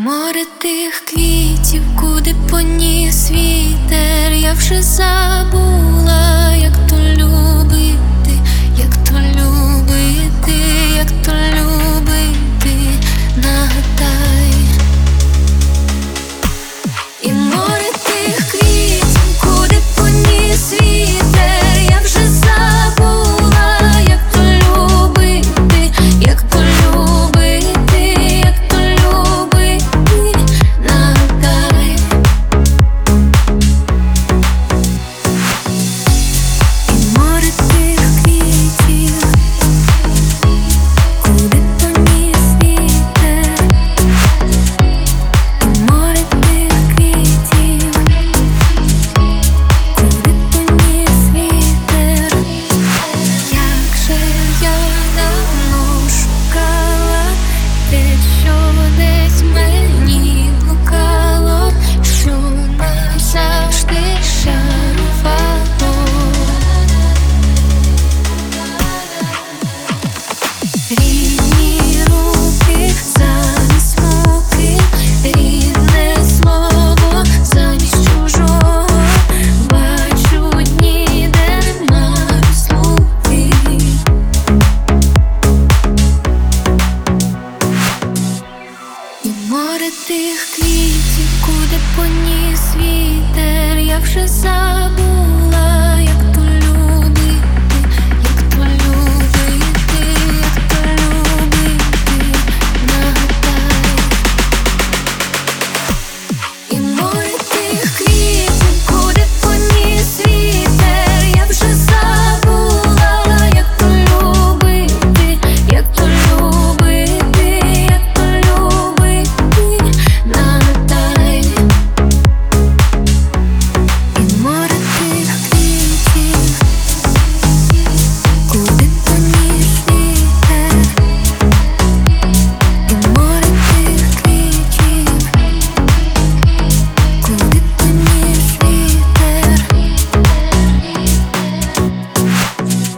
Море тих квітів, куди поніс вітер, я вже забула, як то любити, як то любити, як то любити, нагадай. І море тих квітів, куди поніс вітер, я вже забула, як то любити, як то любити, як то любити, нагадай. І море тих квітів, куди поніс вітер, і море тих квітів, куди поніс вітер. Як же я давно шукала те, що десь мені блукало, що назавжди чарувало. Рідні руки замість муки, рідне слово замість чужого. Бачу дні, де нема розлуки. І море тих квітів, куди поніс вітер, я вже забула.